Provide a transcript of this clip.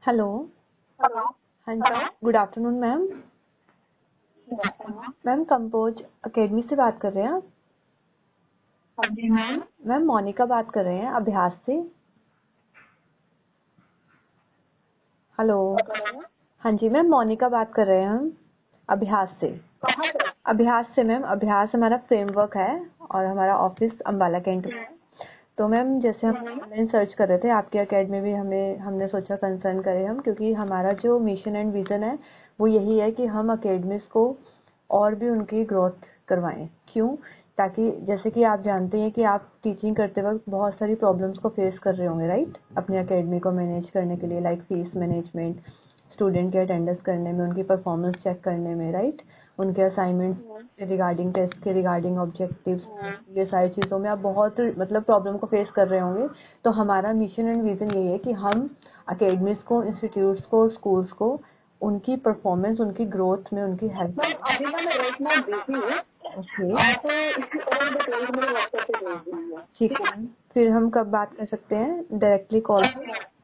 Hello. Hello. हाँ जी, good afternoon ma'am. Ma'am compose academy से बात कर रहे हैं आप? हाँ जी मैम। मैम मोनिका बात कर रहे हैं अभ्यास से। हेलो। हाँ जी मैम, मोनिका बात कर रहे हैं हम अभ्यास से। कहाँ से? अभ्यास से मैम, अभ्यास हमारा फ्रेमवर्क है और हमारा ऑफिस अम्बाला कैंट में है। तो मैम जैसे हम ऑनलाइन सर्च कर रहे थे आपकी एकेडमी भी हमने सोचा कंसर्न करें हम, क्योंकि हमारा जो मिशन एंड विजन है वो यही है कि हम एकेडमीज को और भी उनकी ग्रोथ करवाएं। क्यों? ताकि जैसे कि आप जानते हैं कि आप टीचिंग करते वक्त बहुत सारी प्रॉब्लम्स को फेस कर रहे होंगे, राइट? अपनी एकेडमी को मैनेज करने के लिए, लाइक फीस मैनेजमेंट, स्टूडेंट के अटेंडेंस करने में, उनकी परफॉर्मेंस चेक करने में, राइट? उनके असाइनमेंट रिगार्डिंग, टेस्ट के रिगार्डिंग, ऑब्जेक्टिव्स, ये सारी चीज़ों में आप बहुत मतलब प्रॉब्लम को फेस कर रहे होंगे। तो हमारा मिशन एंड विजन यही है कि हम अकेडमीज को, इंस्टीट्यूट्स को, स्कूल्स को उनकी परफॉर्मेंस, उनकी ग्रोथ में उनकी हेल्प। अभी ना मैं एक मिनट बिजी हूँ। ओके, आपको इसकी और डिटेल्स मेरे व्हाट्सएप पे भेज दूंगी। ठीक है। फिर हम कब बात कर सकते हैं? Directly call?